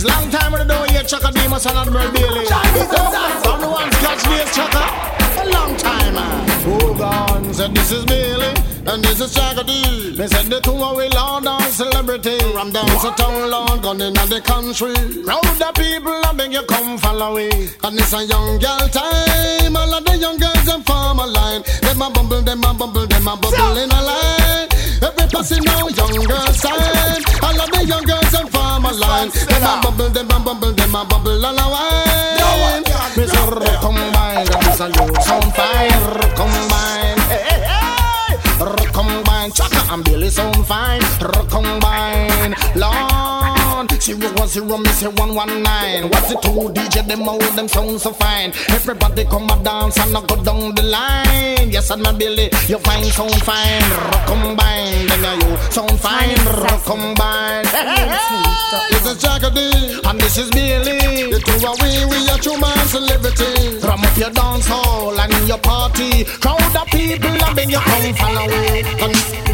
It's long time when I don't hear Chaka Demus and Admiral Bailey. I'm the ones catch this Chaka. A long time, man. Oh, God, said this is Bailey. And this is Chaka D. They said the two away Lord and celebrity. I'm down to town, Lord, gone in the country. Crowd of people, I beg you come follow me. And it's a young girl time. All of the young girls them form a line. Them a bubble, them a bubble, them a bubble in a line. Every person now young girls time. All of the young girls them form a line. Them a bubble, them a bubble, them a bubble all a wine. Mr. Combine, that is a youth sound fire. Combine, hey, hey, hey. Recombine, Chaka and Billy sound fine. Recombine, Lord. 010, me say 119. What's the two DJ? Them all them sound so fine. Everybody come and dance and I go down the line. Yes, and my Billy, you fine, sound fine. Recombine, then you sound fine. Recombine. This is Chaka D and this is Billy. The two are we are true man celebrity. Ram up your dance hall and your party. Crowd of people, I beg you come follow.